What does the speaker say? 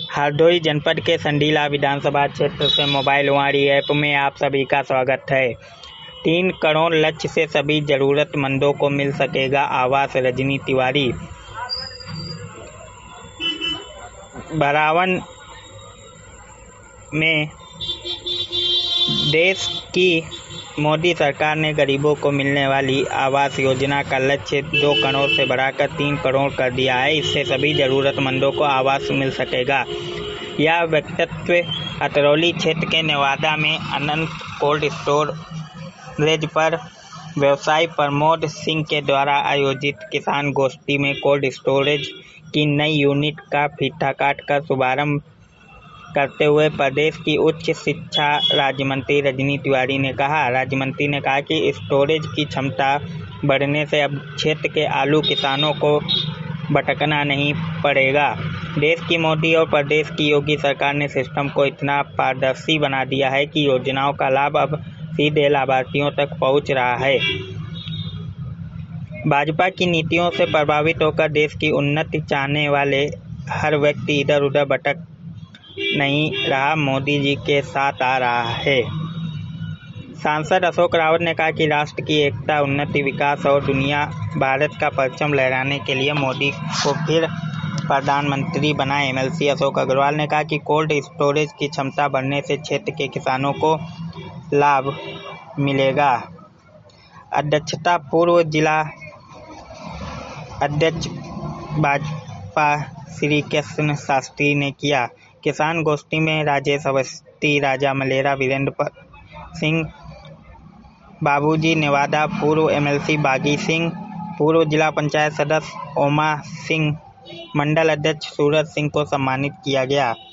हरदोई जनपद के संडीला विधानसभा क्षेत्र से मोबाइलवाणी ऐप में आप सभी का स्वागत है। 3 करोड़ लक्ष्य से सभी जरूरतमंदों को मिल सकेगा आवास। रजनी तिवारी। बरावन में देश की मोदी सरकार ने गरीबों को मिलने वाली आवास योजना का लक्ष्य 2 करोड़ से बढ़ाकर 3 करोड़ कर दिया है। इससे सभी जरूरतमंदों को आवास मिल सकेगा। यह वक्तव्य अतरौली क्षेत्र के नेवादा में अनंत कोल्ड स्टोरेज पर व्यवसायी प्रमोद सिंह के द्वारा आयोजित किसान गोष्ठी में कोल्ड स्टोरेज की नई यूनिट का फीता काटकर शुभारंभ करते हुए प्रदेश की उच्च शिक्षा राज्य मंत्री रजनी तिवारी ने कहा। राज्य मंत्री ने कहा कि स्टोरेज की क्षमता बढ़ने से अब क्षेत्र के आलू किसानों को भटकना नहीं पड़ेगा। देश की मोदी और प्रदेश की योगी सरकार ने सिस्टम को इतना पारदर्शी बना दिया है कि योजनाओं का लाभ अब सीधे लाभार्थियों तक पहुंच रहा है। भाजपा की नीतियों से प्रभावित होकर देश की उन्नति चाहने वाले हर व्यक्ति इधर उधर भटक नहीं रहा, मोदी जी के साथ आ रहा है। सांसद अशोक रावत ने कहा कि राष्ट्र की एकता, उन्नति, विकास और दुनिया भारत का परचम लहराने के लिए मोदी को फिर प्रधानमंत्री बनाए। एमएलसी अशोक अग्रवाल ने कहा कि कोल्ड स्टोरेज की क्षमता बढ़ने से क्षेत्र के किसानों को लाभ मिलेगा। अध्यक्षता पूर्व जिला अध्यक्ष भाजपा श्री कृष्ण शास्त्री ने किया। किसान गोष्ठी में राजेश अवस्थी, राजा मलेरा, वीरेंद्र सिंह, बाबूजी नेवादा, पूर्व एमएलसी बागी सिंह, पूर्व जिला पंचायत सदस्य ओमा सिंह, मंडल अध्यक्ष सूरज सिंह को सम्मानित किया गया।